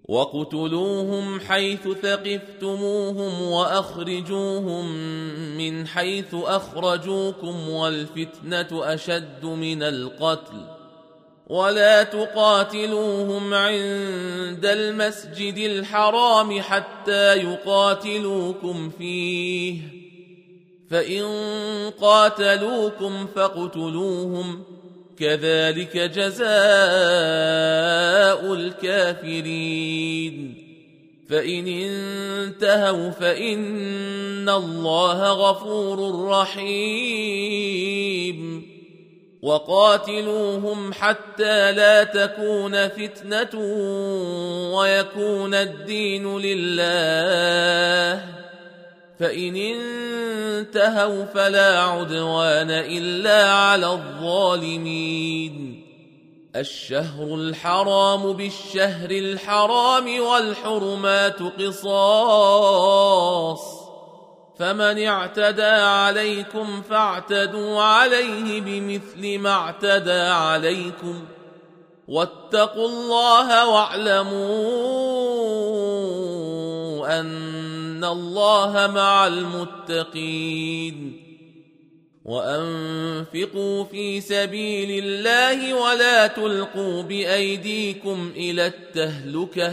وَاقْتُلُوهُمْ حَيْثُ ثَقِفْتُمُوهُمْ وَأَخْرِجُوهُمْ مِنْ حَيْثُ أَخْرَجُوكُمْ وَالْفِتْنَةُ أَشَدُّ مِنَ الْقَتْلِ وَلَا تُقَاتِلُوهُمْ عِندَ الْمَسْجِدِ الْحَرَامِ حَتَّى يُقَاتِلُوكُمْ فِيهِ فَإِنْ قَاتَلُوكُمْ فَاقْتُلُوهُمْ كَذَلِكَ جَزَاءُ الْكَافِرِينَ فَإِنِ انْتَهَوْا فَإِنَّ اللَّهَ غَفُورٌ رَحِيمٌ وَقَاتِلُوهُمْ حَتَّى لَا تَكُونَ فِتْنَةٌ وَيَكُونَ الدِّينُ لِلَّهِ فَإِنِ انْتَهَوْا فَلَا عُدْوَانَ إِلَّا عَلَى الظَّالِمِينَ الشَّهْرُ الْحَرَامُ بِالشَّهْرِ الْحَرَامِ وَالْحُرُمَاتُ قِصَاصٌ فَمَنِ اعْتَدَى عَلَيْكُمْ فَاعْتَدُوا عَلَيْهِ بِمِثْلِ مَا اعْتَدَى عَلَيْكُمْ وَاتَّقُوا اللَّهَ وَاعْلَمُوا أَنَّ اللَّهَ مَعَ الْمُتَّقِينَ وَأَنفِقُوا فِي سَبِيلِ اللَّهِ وَلَا تُلْقُوا بِأَيْدِيكُمْ إِلَى التَّهْلُكَةِ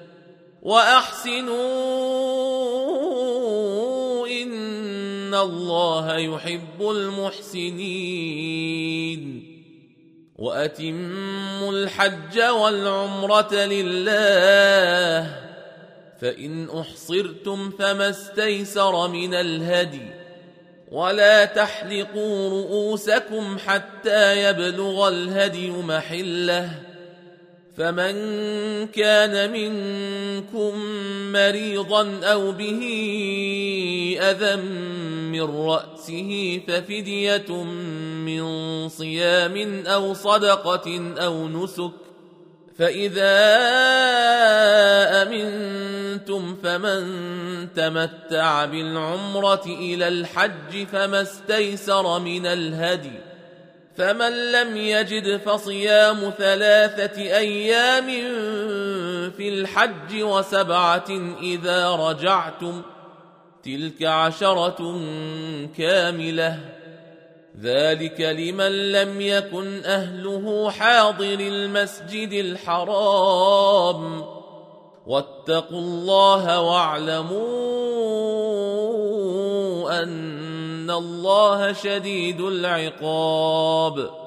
وَأَحْسِنُوا إِنَّ اللَّهَ يُحِبُّ الْمُحْسِنِينَ وَأَتِمُّوا الْحَجَّ وَالْعُمْرَةَ لِلَّهِ فَإِنْ أُحْصِرْتُمْ فَمَا اسْتَيْسَرَ مِنَ الْهَدْيِ وَلَا تَحْلِقُوا رُؤُوسَكُمْ حَتَّى يَبْلُغَ الْهَدْيُ مَحِلَّهُ فَمَنْ كَانَ مِنْكُمْ مَرِيضًا أَوْ بِهِ أَذًى مِّن رَّأْسِهِ فَفِدْيَةٌ مِّن صِيَامٍ أَوْ صَدَقَةٍ أَوْ نُسُكٍ فَإِذَا أَمِنْتُمْ فَمَنْ تَمَتَّعَ بِالْعُمْرَةِ إِلَى الْحَجِّ فَمَا اسْتَيْسَرَ مِنَ الْهَدْيِ فَمَنْ لَمْ يَجِدْ فَصِيَامُ 3 أيام في الحج و7 إذا رجعتم تلك 10 كاملة ذلك لمن لم يكن أهله حاضر المسجد الحرام واتقوا الله واعلموا أن الله شديد العقاب